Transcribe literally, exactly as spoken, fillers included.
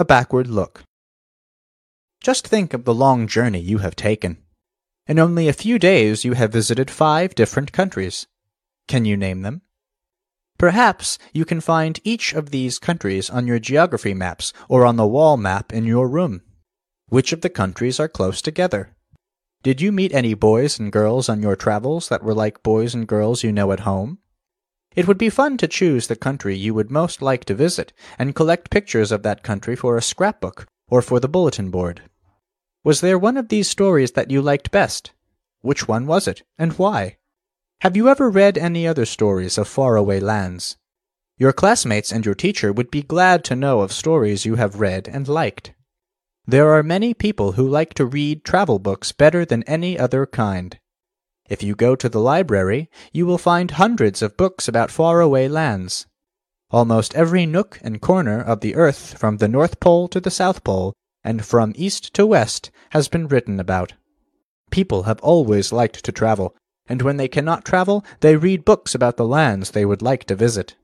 A backward look. Just think of the long journey you have taken. In only a few days you have visited five different countries. Can you name them? Perhaps you can find each of these countries on your geography maps or on the wall map in your room. Which of the countries are close together? Did you meet any boys and girls on your travels that were like boys and girls you know at home? It would be fun to choose the country you would most like to visit and collect pictures of that country for a scrapbook or for the bulletin board. Was there one of these stories that you liked best? Which one was it, and why? Have you ever read any other stories of faraway lands? Your classmates and your teacher would be glad to know of stories you have read and liked. There are many people who like to read travel books better than any other kind. If you go to the library, you will find hundreds of books about faraway lands. Almost every nook and corner of the earth from the North Pole to the South Pole and from east to west has been written about. People have always liked to travel, and when they cannot travel, they read books about the lands they would like to visit.